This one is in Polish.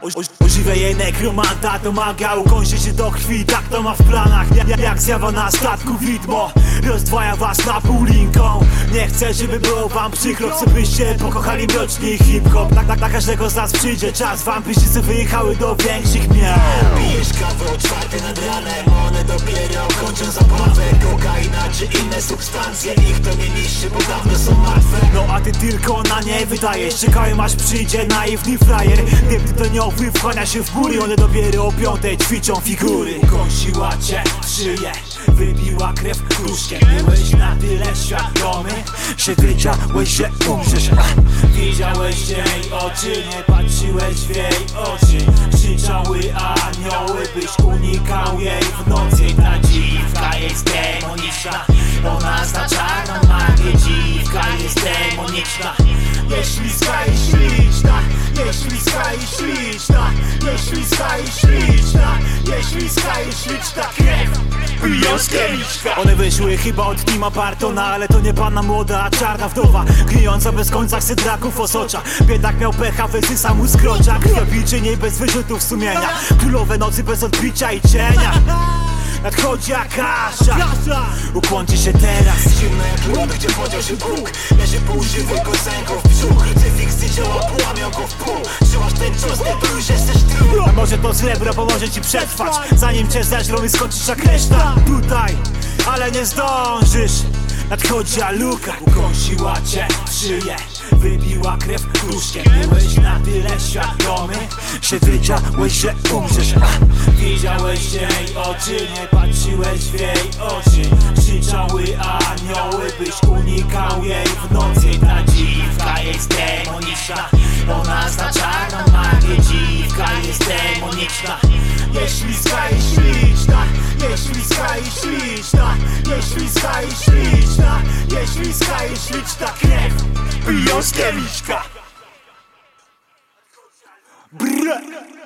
Używę jej nekromanta, to magia ukończy się do krwi, tak to ma w planach. Jak zjawa na statku widmo, rozdwaja was na pół linką. Nie chcę, żeby było wam przykro, chcę byście pokochali mroczny hip-hop. Dla każdego z nas przyjdzie czas, wampirzycy wyjechały do większych miast. Pijesz kawę o 4 nad ranem, one dopiero kończą zabawę. Kokaina czy inne substancje, ich to nie niszczy, bo dawno są martwe. No a ty tylko na nie wydajesz, czekają aż przyjdzie naiwny frajer. Tym tytoniowy wchłania się w góry, one dopiero o 5 ćwiczą figury. Ukąsiła cię w szyję, wybiła krew kruszkiem. Byłeś na tyle świadomy, że wiedziałeś, że umrzesz. Widziałeś jej oczy, nie patrzyłeś w jej oczy. Krzyczały anioły, byś unikał jej w nocy. Ta dziwka jest demoniczna, ona zna czarną magię. Dziwka jest demoniczna, śliska i śliczna, śliska i śliczna, śliska i śliczna, śliska i śliczna krew. One wyszły chyba od Tima Bartona, ale to nie panna młoda, a czarna wdowa, gnijąca bez końca sydraków osocza. Biedak miał pecha, wysysa mu z krocza. Krwiopijczyni bez wyrzutów sumienia, królowe nocy bez odbicia i cienia. Nadchodzi Akasza, ukłoncie się teraz. Zimno jak lód, gdzie podział się Bóg. Leży pół żywy, kosenką w brzuch. Krucyfiksy działa, połamią go w pół. Trzymasz ten czosnek, to już jesteś trup. A może to srebro pomoże ci przetrwać, zanim cię zeżrą i skończysz jak reszta. Tutaj, ale nie zdążysz. Nadchodzi Aluka, ukąsiła cię w szyję, wybiła krew kruszkiem. Byłeś na tyle świadomy, że wiedziałeś, że umrzesz. Widziałeś jej oczy, nie patrzyłeś w jej oczy. Krzyczały anioły, byś unikał jej w nocy. Ta dziwka jest demoniczna, ona zna czarną magię. Dziwka jest demoniczna, śliska i śliczna, śliska i śliczna, śliska i śliczna, śliska i śliczna krew. Piją z kieliszka. Brr.